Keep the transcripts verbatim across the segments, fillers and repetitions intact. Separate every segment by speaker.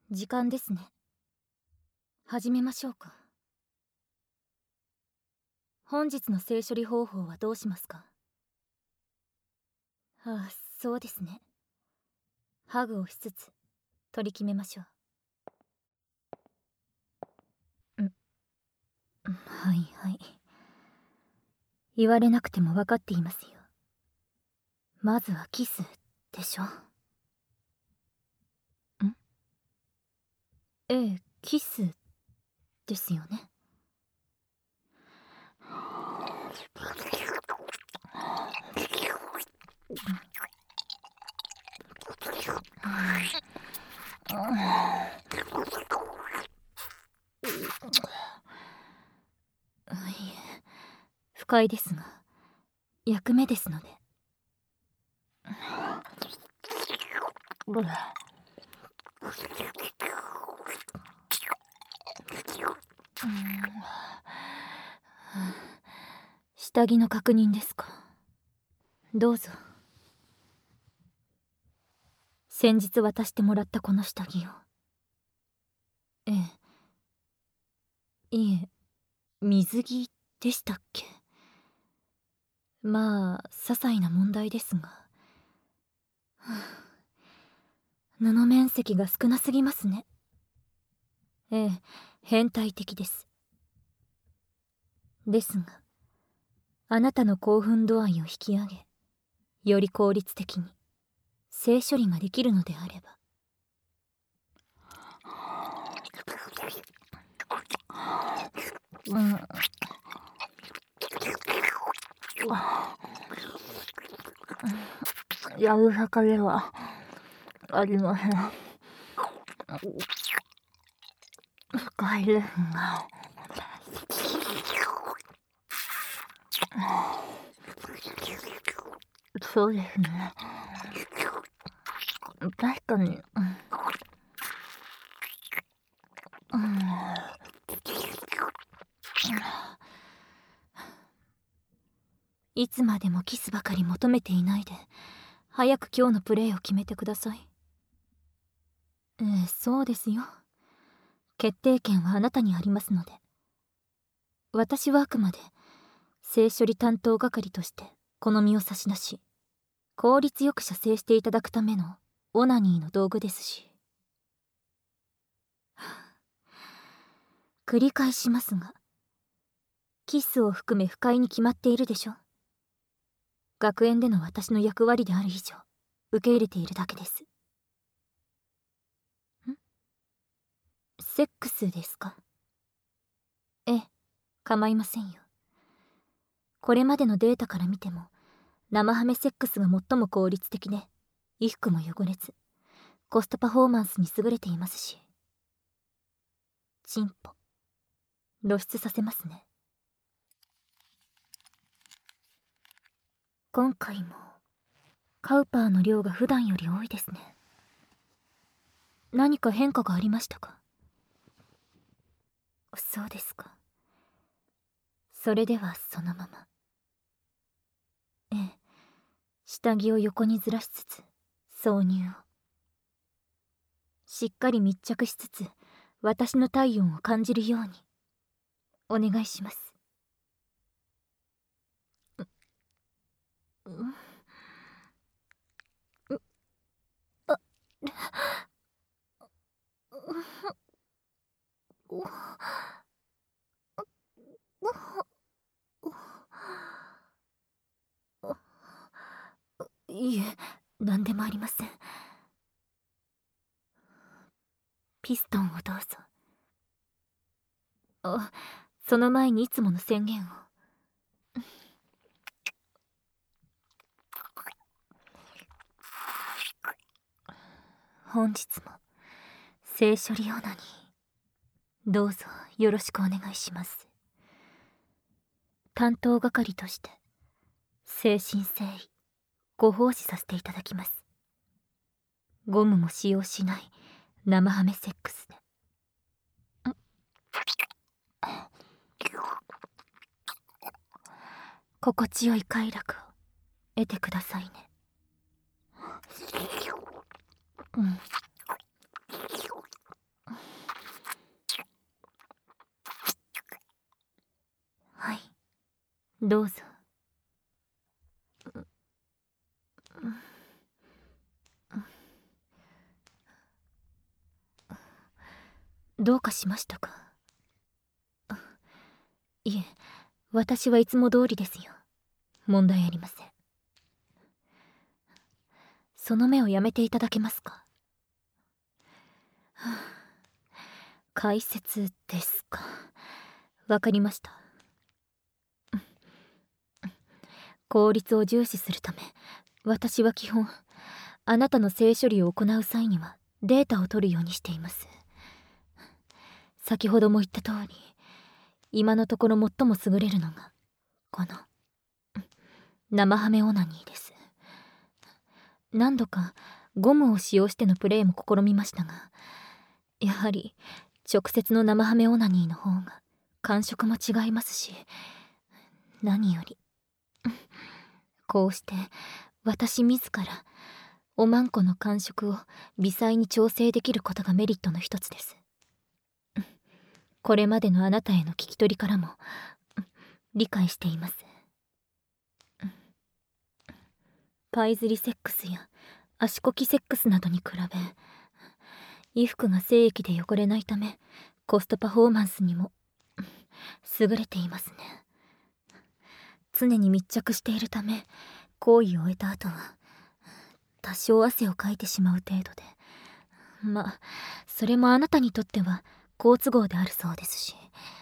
Speaker 1: 時間ですね。始めましょうか。本日の性処理方法はどうしますか？ああ、そうですね。ハグをしつつ取り決めましょう。んはいはい。言われなくても分かっていますよ。まずはキスでしょ。んええ、キスですよね。いえ、不快ですが役目ですので。下着の確認ですか。どうぞ。先日渡してもらったこの下着を。ええ、いえ、水着でしたっけ。まあ些細な問題ですが、はあ、布面積が少なすぎますね。ええ、変態的です。ですがあなたの興奮度合いを引き上げ、より効率的に性処理ができるのであれば。うん、やぶさかではありません。不快ですが。そうですね。確かに、うん、いつまでもキスばかり求めていないで、早く今日のプレーを決めてください。ええ、そうですよ。決定権はあなたにありますので。私はあくまで性処理担当係として好みを差し出し、効率よく射精していただくためのオナニーの道具ですし。繰り返しますが、キスを含め不快に決まっているでしょ。学園での私の役割である以上受け入れているだけです。んセックスですか？ええ、構いませんよ。これまでのデータから見ても生ハメセックスが最も効率的で、衣服も汚れずコストパフォーマンスに優れていますし。チンポ露出させますね。今回もカウパーの量が普段より多いですね。何か変化がありましたか？そうですか。それではそのまま。ええ、下着を横にずらしつつ挿入を。しっかり密着しつつ私の体温を感じるようにお願いします。う、う、う、あ、う、う、いいえ、何でもありません。ピストンをどうぞ。あ、その前にいつもの宣言を。本日も性処理オナニーどうぞよろしくお願いします。担当係として誠心誠意ご奉仕させていただきます。ゴムも使用しない生ハメセックスで。心地よい快楽を得てくださいね。うん。 どうぞ。どうかしましたか？いえ、私はいつも通りですよ。問題ありません。その目をやめていただけますか？はあ、解説ですか。わかりました。効率を重視するため、私は基本あなたの性処理を行う際にはデータを取るようにしています。先ほども言った通り、今のところ最も優れるのがこの生ハメオナニーです。何度かゴムを使用してのプレイも試みましたが、やはり直接の生ハメオナニーの方が感触も違いますし、何よりこうして私自らおまんこの感触を微細に調整できることがメリットの一つです。これまでのあなたへの聞き取りからも理解しています。パイズリセックスやアシコキセックスなどに比べ、衣服が精液で汚れないためコストパフォーマンスにも優れていますね。常に密着しているため、行為を終えた後は多少汗をかいてしまう程度で、まあそれもあなたにとっては好都合であるそうですし、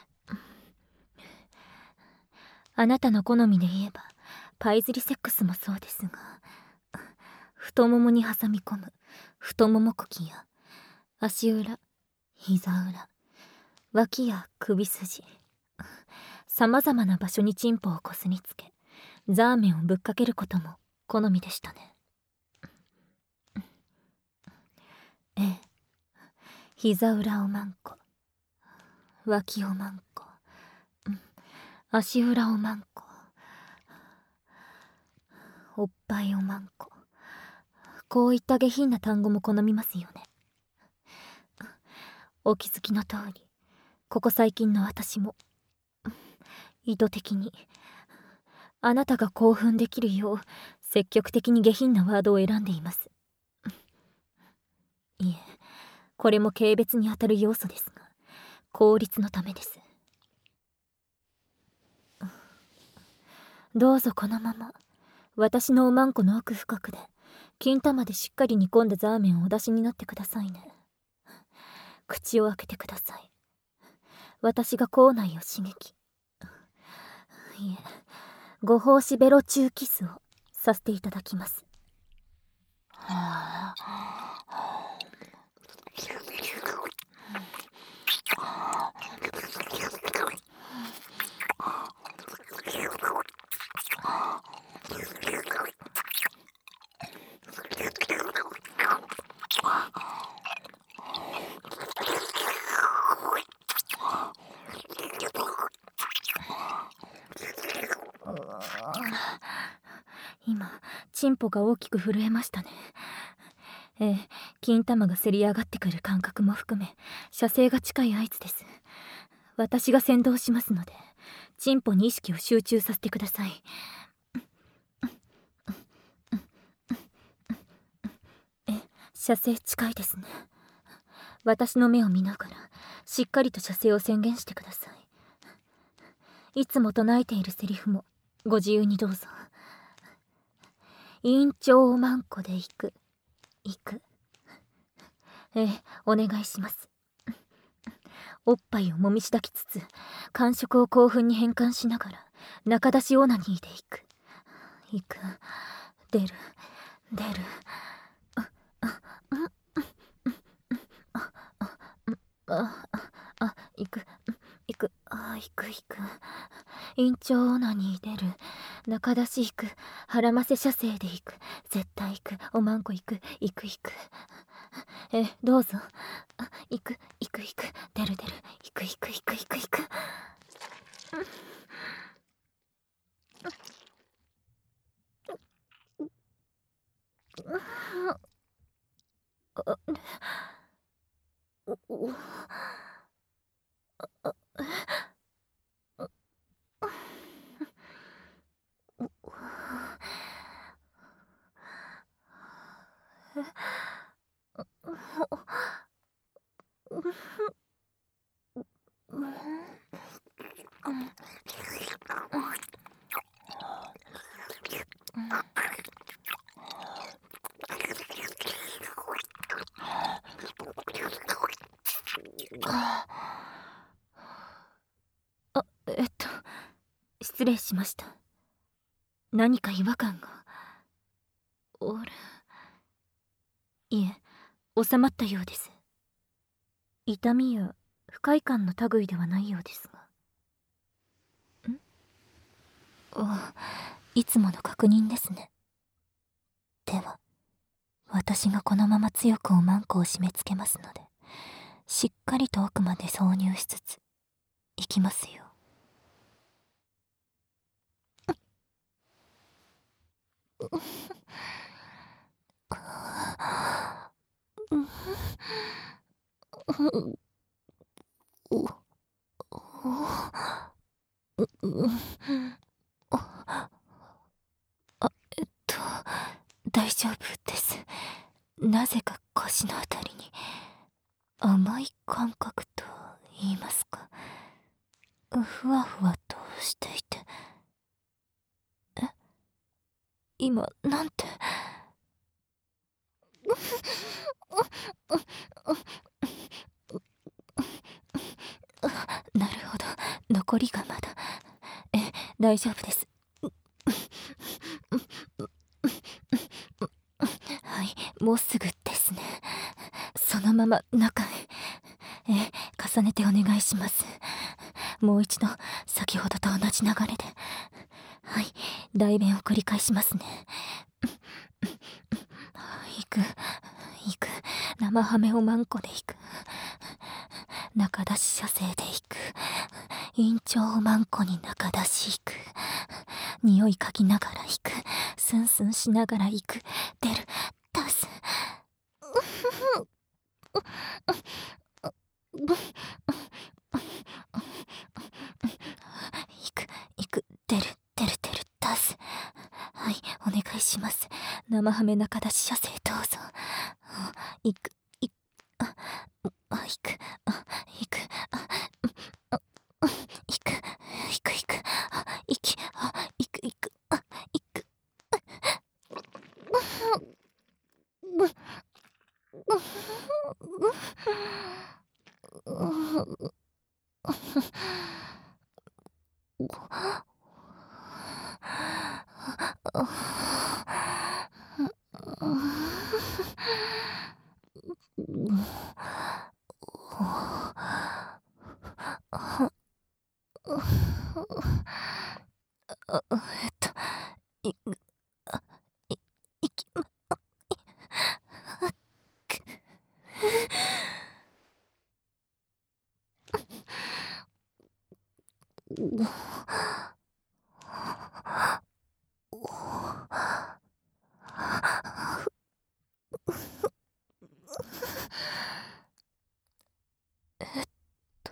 Speaker 1: あなたの好みで言えばパイズリセックスもそうですが、太ももに挟み込む太もも茎や足裏、膝裏、脇や首筋、さまざまな場所にチンポをこすりつけザーメンをぶっかけることも好みでしたね。ええ、膝裏おまんこ、脇おまんこ、足裏おまんこ、おっぱいおまんこ、こういった下品な単語も好みますよね。お気づきの通り、ここ最近の私も意図的にあなたが興奮できるよう積極的に下品なワードを選んでいます。いえ、これも軽蔑にあたる要素ですが、効率のためです。どうぞこのまま私のおまんこの奥深くで金玉でしっかり煮込んだザーメンをお出しになってくださいね。口を開けてください。私が口内を刺激、いえ、ご奉仕ベロ中キスをさせていただきます。今チンポが大きく震えましたね。ええ、金玉がせり上がってくる感覚も含め射精が近い合図です。私が先導しますのでチンポに意識を集中させてください。え、射精近いですね。私の目を見ながらしっかりと射精を宣言してください。いつも唱えているセリフもご自由にどうぞ。院長おまんこで行く行く、ええ、お願いします。おっぱいをもみしだきつつ感触を興奮に変換しながら中出しオナニーで行く行く、出る出る、ああああ、行く行く、あ、行く行く、院長オナニー出る、中出し行く、腹ませ射精で行く、絶対行く、おまんこ行く行く行く、え、どうぞ、あ、行く行く行く、出る出る、行く行く行く行く行く、 あ、えっと失礼しました。何か違和感が。おる。いえ、収まったようです。痛みや不快感の類ではないようですが。ん？あ、いつもの確認ですね。では、私がこのまま強くおまんこを締め付けますので、しっかりと奥まで挿入しつつ、いきますよ。あ、えっと、大丈夫です。なぜか腰のあたりに甘い感覚と言いますか、ふわふわとしていて。え、今なんて。なるほど、残りがまだ。え、大丈夫です。はい、もうすぐですね。そのまま中へ。え、重ねてお願いします。もう一度先ほどと同じ流れで。はい、代弁を繰り返しますね。行く行く、生ハメをマンコで行く、中出し射精で行く、院長をマンコに中出し行く、匂い嗅ぎながら行く、スンスンしながら行く、出る、出す。行く行く、出る出る出る、出す。はい、お願いします。生ハメ中出し射精どうぞ。行く行く、ああ、行く、あ、行く、あ、あ、行く行く行く、あ、行き、あ、行く行く、あ、行く。あ、えっと、い、あ、い、いきま、あ、く、えっと、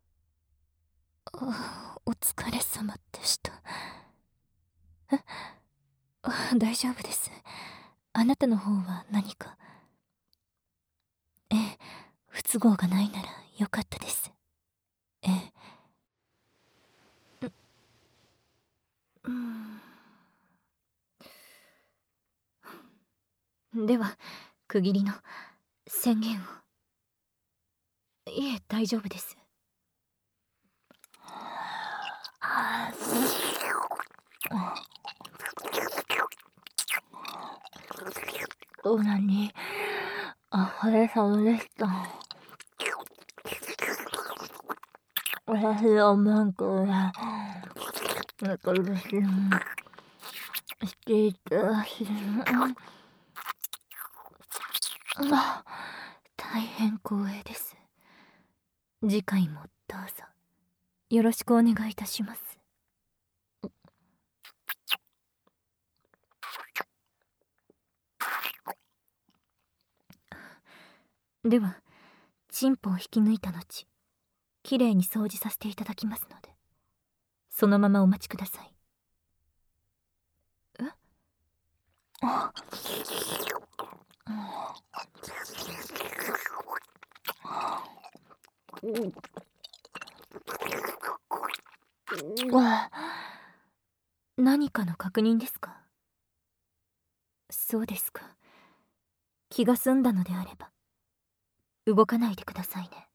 Speaker 1: あ、お疲れ様でした。え、あ、大丈夫です。あなたの方は何か。ええ、不都合がないならよかったです。ええ。う、うん。では、区切りの宣言を。いえ、大丈夫です。オナニー、あ、お疲れ様でした。私のマンコが、なんか私していたし、あ、大変光栄です。次回もどうぞよろしくお願いいたします。では、チンポを引き抜いた後、きれいに掃除させていただきますので、そのままお待ちください。え？あ、 何かの確認ですか？そうですか。気が済んだのであれば動かないでくださいね。